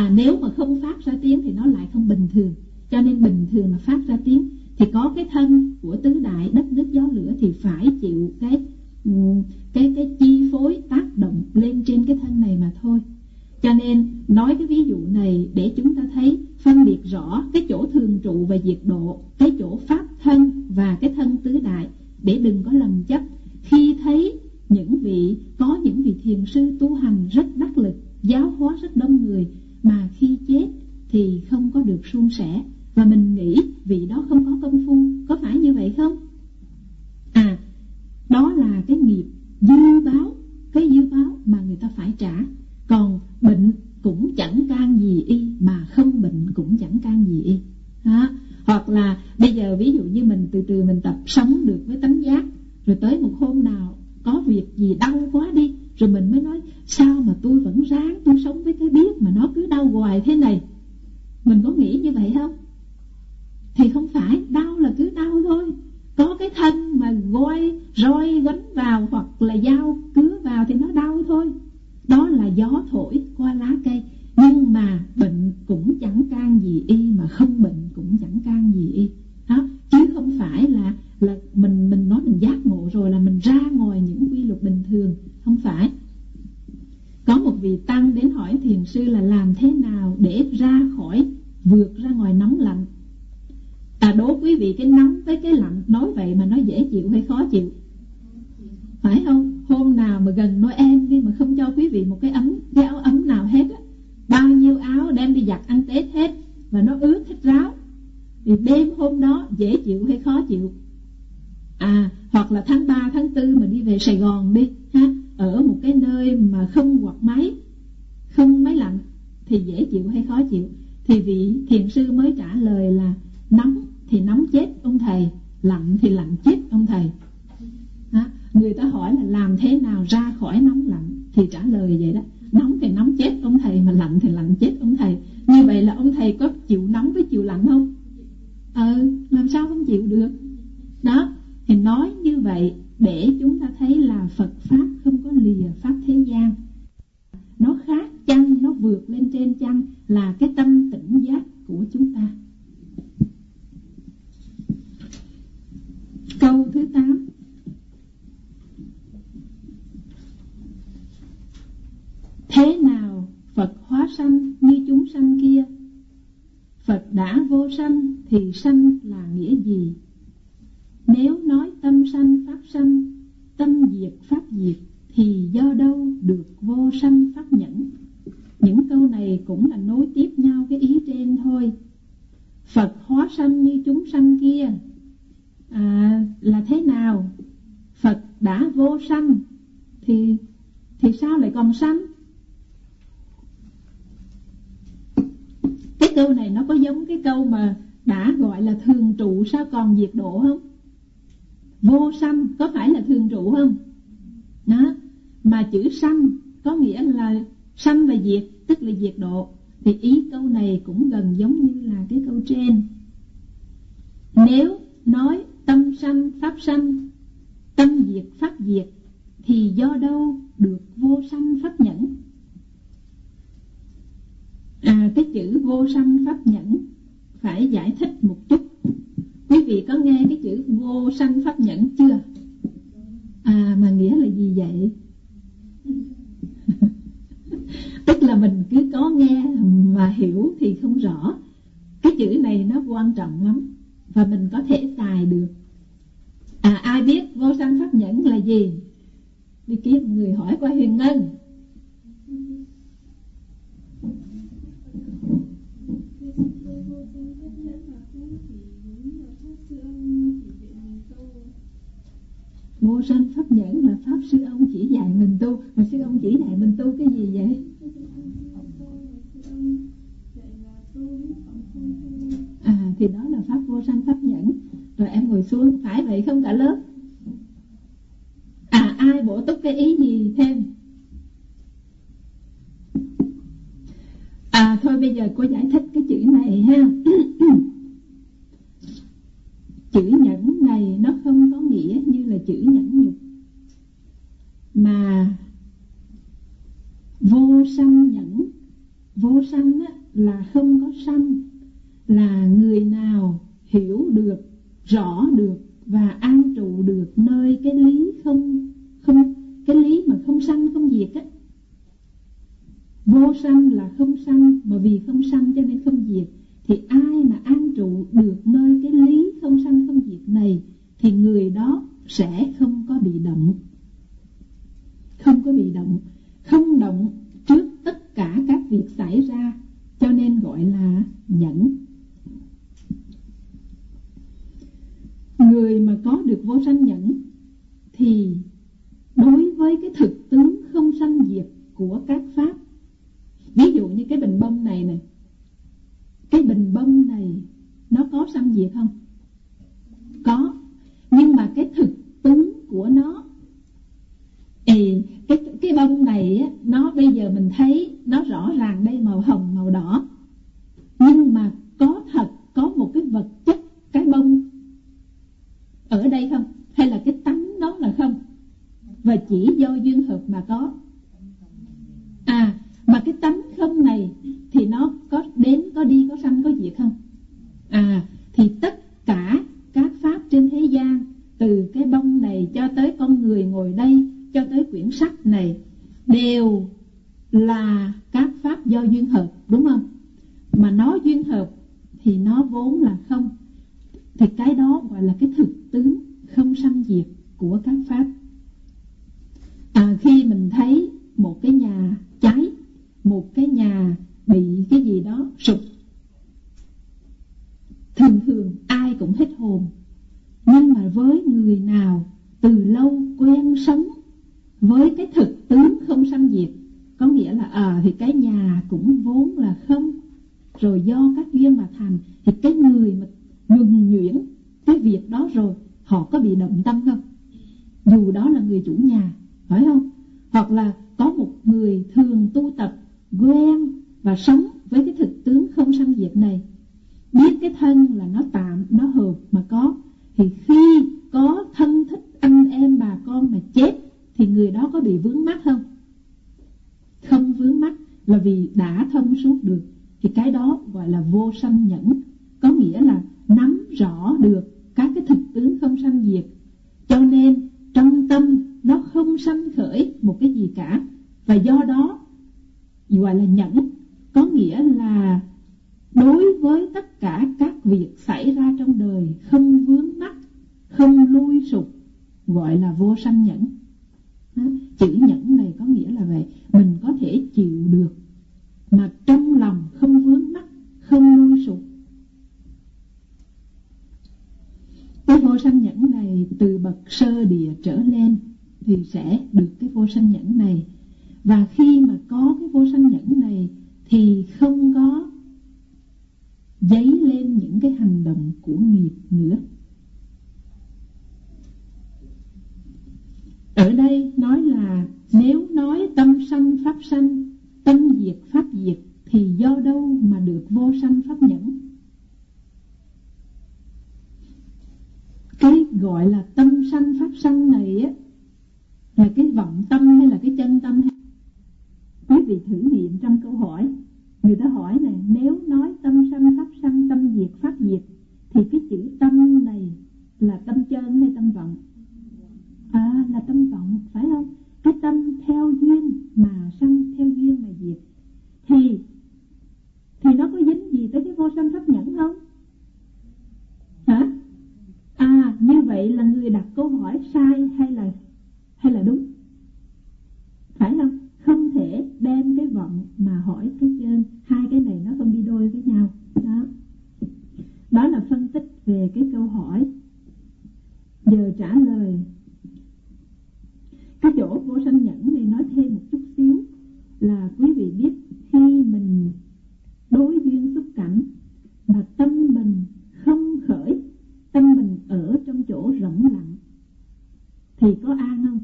Nếu mà không phát ra tiếng thì nó lại không bình thường. Cho nên bình thường là phát ra tiếng. Thì có cái thân của tứ đại đất nước gió lửa thì phải chịu cái chi phối tác động lên trên cái thân này mà thôi. Cho nên nói cái ví dụ này để chúng ta thấy phân biệt rõ cái chỗ thường trụ và diệt độ, cái chỗ pháp thân và cái thân tứ đại, để đừng có lầm chấp. Khi thấy những vị thiền sư tu hành rất đắc lực, giáo hóa rất đông người, mà khi chết thì không có được suôn sẻ, và mình nghĩ vị đó không có công phu, có phải như vậy không? Đó là cái nghiệp dư báo, cái dư báo mà người ta phải trả. Còn bệnh cũng chẳng can gì y, mà không bệnh cũng chẳng can gì y. Hoặc là bây giờ ví dụ như mình từ từ mình tập sống được với tánh giác, rồi tới một hôm nào có việc gì đau quá đi, rồi mình mới nói sao mà tôi vẫn ráng tôi sống với cái biết mà nó cứ đau hoài thế này. Mình có nghĩ như vậy không? Thì không phải, đau là cứ đau thôi. Có cái thân mà roi gánh vào hoặc là dao cứa vào thì nó đau thôi. Đó là gió thổi qua lá cây. Nhưng mà bệnh cũng chẳng can gì y, mà không bệnh cũng chẳng can gì y. Đó, chứ không phải là mình nói mình giác ngộ rồi là mình ra ngoài những quy luật bình thường. Không phải. Có một vị tăng đến hỏi thiền sư là làm thế nào để vượt ra ngoài nóng lạnh. Đố quý vị, cái nóng với cái lạnh nói vậy mà nó dễ chịu hay khó chịu? Phải không? Hôm nào mà gần Noel đi mà không cho quý vị một cái áo ấm nào hết á, bao nhiêu áo đem đi giặt ăn Tết hết, và nó ướt hết ráo, thì đêm hôm đó dễ chịu hay khó chịu? Hoặc là tháng 3, tháng 4 mà đi về Sài Gòn đi ở một cái nơi mà không quạt máy, không máy lạnh, thì dễ chịu hay khó chịu? Thì vị thiền sư mới trả lời là nóng thì nóng chết ông thầy, lạnh thì lạnh chết ông thầy. Người ta hỏi là làm thế nào ra khỏi nóng lạnh, thì trả lời vậy đó: nóng thì nóng chết ông thầy, mà lạnh thì lạnh chết ông thầy. Như vậy là ông thầy có chịu nóng với chịu lạnh không? Làm sao không chịu được. Đó, thì nói như vậy để chúng ta thấy là Phật Pháp không có lìa Pháp thế gian. Nó khác chăng, nó vượt lên trên chăng, là cái tâm tỉnh giác của chúng ta. Câu thứ 8. Thế nào Phật hóa sanh như chúng sanh kia? Phật đã vô sanh thì sanh là nghĩa gì? Nếu nói tâm sanh pháp sanh, tâm diệt pháp diệt, thì do đâu được vô sanh pháp nhẫn? Những câu này cũng là nối tiếp nhau cái ý trên thôi. Phật hóa sanh như chúng sanh kia là thế nào? Phật đã vô sanh thì sao lại còn sanh? Cái câu này nó có giống cái câu mà đã gọi là thường trụ sao còn diệt độ không? Vô sanh có phải là thường trụ không? Đó. Mà chữ sanh có nghĩa là sanh và diệt, tức là diệt độ. Thì ý câu này cũng gần giống như là cái câu trên. Nếu nói tâm sanh pháp sanh, tâm diệt pháp diệt, thì do đâu được vô sanh pháp nhẫn? Cái chữ vô sanh pháp nhẫn phải giải thích một chút. Quý vị có nghe cái chữ vô sanh pháp nhẫn chưa? Mà nghĩa là gì vậy? Tức là mình cứ có nghe mà hiểu thì không rõ. Cái chữ này nó quan trọng lắm, và mình có thể xài được. Ai biết vô sanh pháp nhẫn là gì? Đi kiếm người hỏi qua Huyền Ngân. Vô sanh pháp nhẫn là pháp sư ông chỉ dạy mình tu. Mà sư ông chỉ dạy mình tu cái gì vậy? Thì đó là pháp vô sanh pháp nhẫn. Rồi em ngồi xuống, phải vậy không cả lớp? Ai bổ túc cái ý gì thêm? Thôi bây giờ cô giải thích cái chữ này ha. Chữ nhẫn này nó không có nghĩa như là chữ nhẫn nhục, mà vô sanh nhẫn. Vô sanh á là không có sanh, là người nào hiểu được, rõ được và an trụ được nơi cái lý cái lý mà không sanh không diệt á. Vô sanh là không sanh, mà vì không sanh cho nên không diệt. Thì ai mà an trụ được nơi cái lý không sanh không diệt này thì người đó sẽ không có bị động. Không có bị động, không động trước tất cả các việc xảy ra, cho nên gọi là nhẫn. Người mà có được vô sanh nhẫn thì đối với cái thực tướng không sanh diệt của các pháp, ví dụ như cái bình bông này nè, cái bình bông này nó có sanh diệt không? Có. Nhưng mà cái thực tướng của nó cái bông này á, nó bây giờ mình thấy nó rõ ràng đây màu hồng màu đỏ, nhưng mà có thật có một cái vật chất cái bông ở đây không? Hay là cái tánh nó là không? Và chỉ do duyên hợp mà có. Mà cái tánh không này thì nó có đến có đi, có sanh có diệt không? Thì tất cả các pháp trên thế gian, từ cái bông này cho tới con người ngồi đây, cho tới quyển sách này, đều là các pháp do duyên hợp, đúng không? Mà nó duyên hợp thì nó vốn là không. Thì cái đó gọi là cái thực tướng không sanh diệt của các pháp. Khi mình thấy một cái nhà cháy, một cái nhà bị cái gì đó sụp, thường ai cũng hết hồn. Nhưng mà với người nào từ lâu quen sống với cái thực tướng không sanh diệt, có nghĩa là thì cái nhà cũng vốn là không, rồi do các duyên mà thành, thì cái người mà nhuần nhuyễn cái việc đó rồi, họ có bị động tâm không? Dù đó là người chủ nhà, phải không? Hoặc là có một người thường tu tập, quen và sống với cái thực tướng không sanh diệt này, biết cái thân là nó tạm, nó hợp mà có, thì khi có thân thích anh em bà con mà chết thì người đó có bị vướng mắc không? Không vướng mắc, là vì đã thông suốt được. Thì cái đó gọi là vô sanh nhẫn, có nghĩa là nắm rõ được các cái thực tướng không sanh diệt, cho nên trong tâm nó không sanh khởi một cái gì cả. Và do đó gọi là nhẫn, có nghĩa là đối với tất cả các việc xảy ra trong đời không vướng mắc, không lui sụp, gọi là vô sanh nhẫn. Chữ nhẫn này có nghĩa là vậy, mình có thể chịu được mà trong lòng không vướng mắc, không lui sụp. Cái vô sanh nhẫn này từ bậc sơ địa trở lên thì sẽ được cái vô sanh nhẫn này. Và khi mà có cái vô sanh nhẫn này thì không có dấy lên những cái hành động của nghiệp nữa. Ở đây nói là nếu nói tâm sanh pháp sanh, tâm diệt pháp diệt, thì do đâu mà được vô sanh pháp nhẫn? Cái gọi là tâm sanh pháp sanh này á, là cái vọng tâm hay là cái chân tâm? Quý vị thử nghiệm trong câu hỏi. Người ta hỏi này, nếu nói tâm sanh pháp sanh, tâm diệt pháp diệt, thì cái chữ tâm này là tâm chân hay tâm vọng? Là tâm vọng, phải không? Cái tâm theo duyên mà sanh, theo duyên mà diệt, thì nó có dính gì tới cái vô sanh pháp nhẫn không? Hả? Như vậy là người đặt câu hỏi sai hay là đúng? Phải không? Không thể đem cái vọng mà hỏi cái chân, hai cái này nó không đi đôi với nhau. Đó là phân tích về cái câu hỏi. Giờ trả lời. Cái chỗ vô sanh nhẫn này nói thêm một chút xíu là quý vị biết, khi mình đối duyên xúc cảnh mà tâm mình không khởi, tâm mình ở trong chỗ rỗng lặng thì có an không?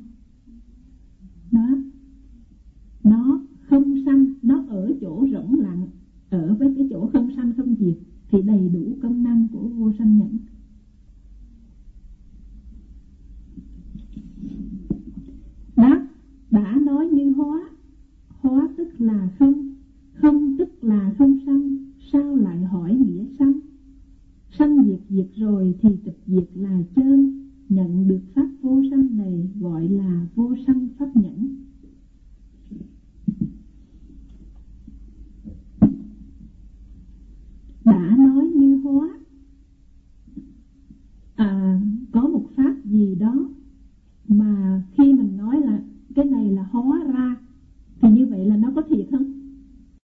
Nó không sanh, nó ở chỗ rỗng lặng, ở với cái chỗ không sanh không diệt thì đầy đủ công năng của vô sanh nhẫn. là không sanh, sao lại hỏi nghĩa sanh? Sanh diệt diệt rồi thì tịch diệt là chơn,